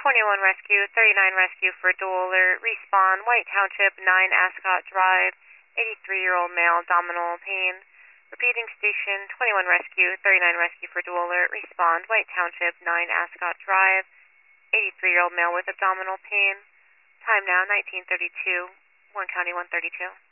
21 Rescue, 39 Rescue for dual alert. Respawn, White Township, 9 Ascot Drive, 83-year-old male, abdominal pain. Repeating station, 21 Rescue, 39 Rescue for dual alert. Respond, White Township, 9 Ascot Drive, 83-year-old male with abdominal pain. Time now, 1932, Warren County 132.